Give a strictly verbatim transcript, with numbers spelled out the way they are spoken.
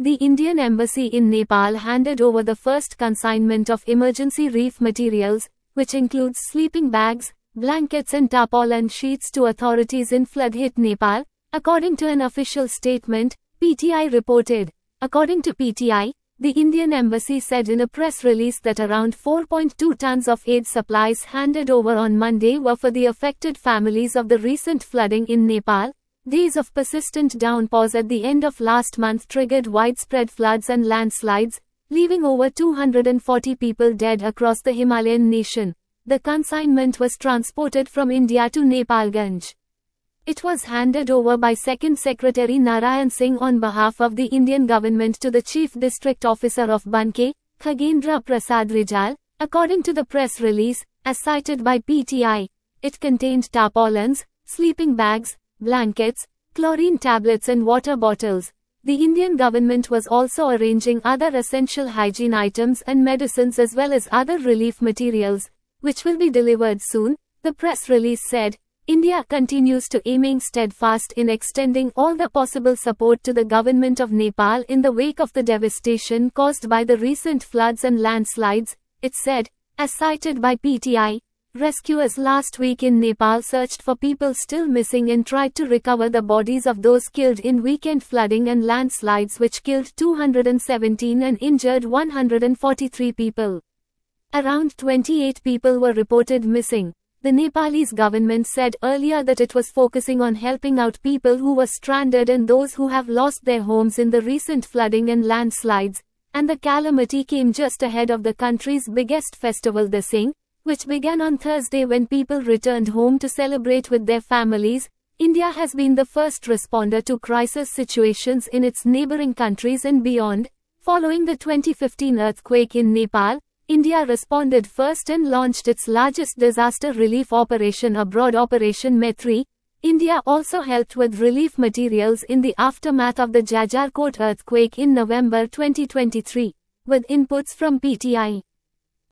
The Indian Embassy in Nepal handed over the first consignment of emergency relief materials, which includes sleeping bags, blankets and tarpaulin sheets to authorities in flood-hit Nepal, according to an official statement, P T I reported. According to P T I, the Indian Embassy said in a press release that around four point two tons of aid supplies handed over on Monday were for the affected families of the recent flooding in Nepal. Days of persistent downpours at the end of last month triggered widespread floods and landslides, leaving over two hundred forty people dead across the Himalayan nation. The consignment was transported from India to Nepalganj. It was handed over by Second Secretary Narayan Singh on behalf of the Indian government to the Chief District Officer of Banke, Khagendra Prasad Rijal, according to the press release, as cited by P T I. It contained tarpaulins, sleeping bags, blankets, chlorine tablets and water bottles. The Indian government was also arranging other essential hygiene items and medicines as well as other relief materials, which will be delivered soon, the press release said. India continues to aiming steadfast in extending all the possible support to the government of Nepal in the wake of the devastation caused by the recent floods and landslides, it said, as cited by P T I. Rescuers last week in Nepal searched for people still missing and tried to recover the bodies of those killed in weekend flooding and landslides which killed two hundred seventeen and injured one hundred forty-three people. Around twenty-eight people were reported missing. The Nepalese government said earlier that it was focusing on helping out people who were stranded and those who have lost their homes in the recent flooding and landslides, and the calamity came just ahead of the country's biggest festival, the Singh, which began on Thursday when people returned home to celebrate with their families. India has been the first responder to crisis situations in its neighboring countries and beyond. Following the twenty fifteen earthquake in Nepal, India responded first and launched its largest disaster relief operation abroad, Operation Maitri. India also helped with relief materials in the aftermath of the Jajarkot earthquake in November twenty twenty-three, with inputs from P T I.